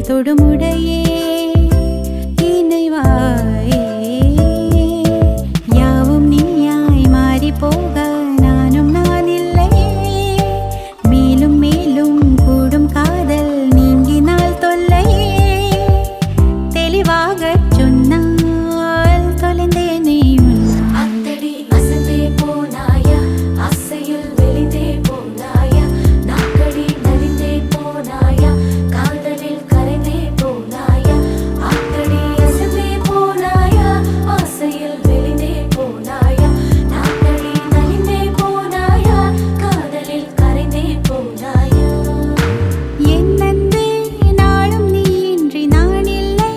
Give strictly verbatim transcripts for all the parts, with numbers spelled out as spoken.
விரல் தொடுமுடையே இணைவாயே யாவும் நீயாய் மாறி போக நானும் நான் இல்லையே மேலும் மேலும் கூடும் காதல் நீங்கினால் தொல்லையே தெளிவாக சொன்னால் தொலைந்தேனே அத்தடி அசந்தே போனாயா அசையில் வெளிந்தே போனாயா நாக்கடி நலிந்தே போனாயா காதலில் கரைந்தே போனாயா அத்தடி அசந்தே போனாயா அசையில் வெளிந்தே போனாயா நாக்கடி நலிந்தே போனாயா காதலில் கரைந்தே போனாயா என் அன்பே நாளும் நீ இன்றி நான் இல்லை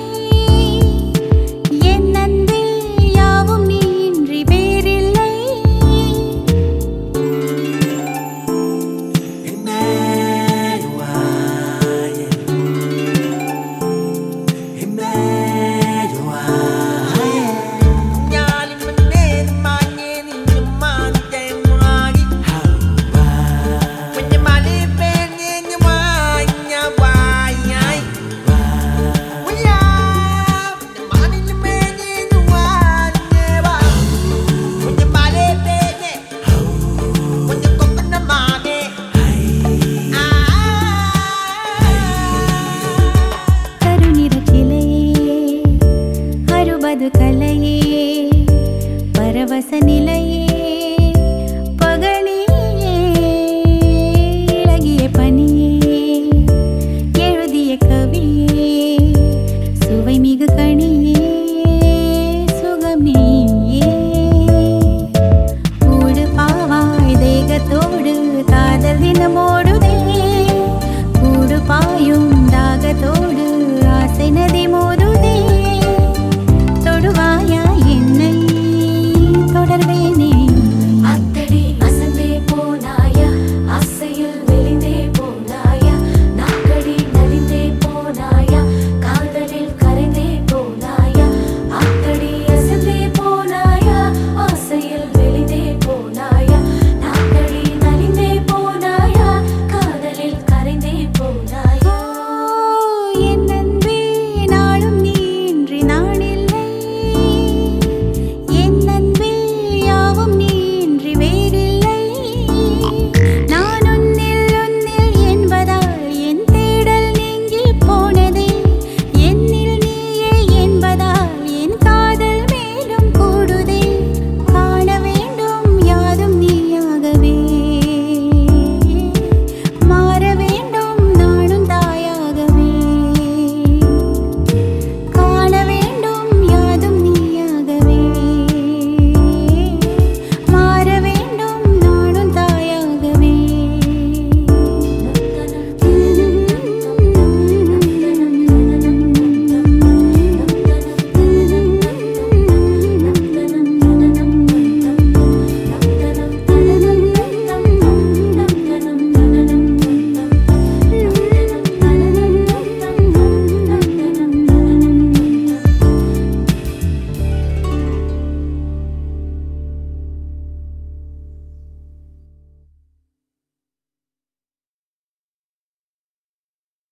என் அன்பே யாவும் நீ இன்றி வேறில்லை கருநிற சிலையே அறுபது கலையே பரவச நிலையே